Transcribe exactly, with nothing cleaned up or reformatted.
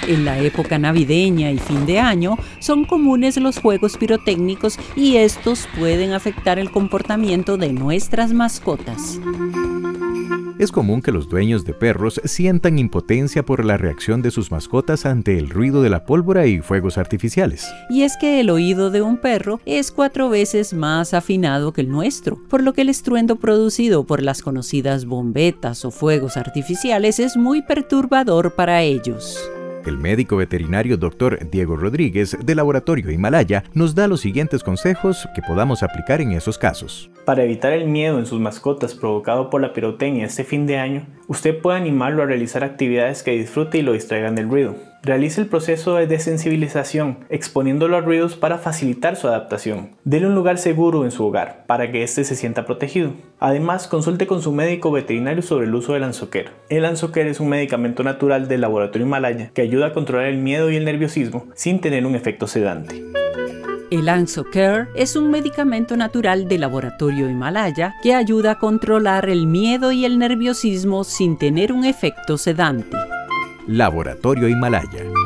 En la época navideña y fin de año son comunes los juegos pirotécnicos y estos pueden afectar el comportamiento de nuestras mascotas. Es común que los dueños de perros sientan impotencia por la reacción de sus mascotas ante el ruido de la pólvora y fuegos artificiales. Y es que el oído de un perro es cuatro veces más afinado que el nuestro, por lo que el estruendo producido por las conocidas bombetas o fuegos artificiales es muy perturbador para ellos. El médico veterinario doctor Diego Rodríguez, del Laboratorio Himalaya, nos da los siguientes consejos que podamos aplicar en esos casos. Para evitar el miedo en sus mascotas provocado por la pirotecnia este fin de año, usted puede animarlo a realizar actividades que disfrute y lo distraigan del ruido. Realice el proceso de desensibilización, exponiéndolo a ruidos para facilitar su adaptación. Dele un lugar seguro en su hogar, para que éste se sienta protegido. Además, consulte con su médico veterinario sobre el uso del Anso-Care. El Anso-Care es un medicamento natural del Laboratorio Himalaya que ayuda a controlar el miedo y el nerviosismo sin tener un efecto sedante. El Anso-Care es un medicamento natural del Laboratorio Himalaya que ayuda a controlar el miedo y el nerviosismo sin tener un efecto sedante. Laboratorio Himalaya.